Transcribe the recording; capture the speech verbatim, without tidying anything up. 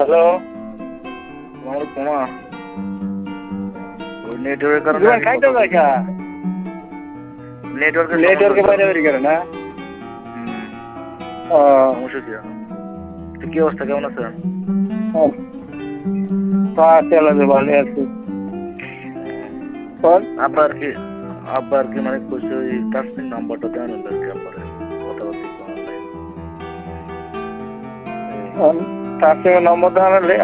hello আমার coma ওই নেটওয়ার্কের কারণে তোমার খাইতে দেখা নেটওয়ার্কের নেটওয়ার্কে বাইরে বেরিয়ে গেল না ও সমস্যা কি তো কি অবস্থা কেমন আছেন তো আছে আল্লাহ ভালো আছি বল আব্বা আর কি আব্বা আর কি মানে কইছে ওই তাসমিন নাম্বারটা দেন আর কি আব্বার কথা বলতে তার সঙ্গে নম্বর দেওয়া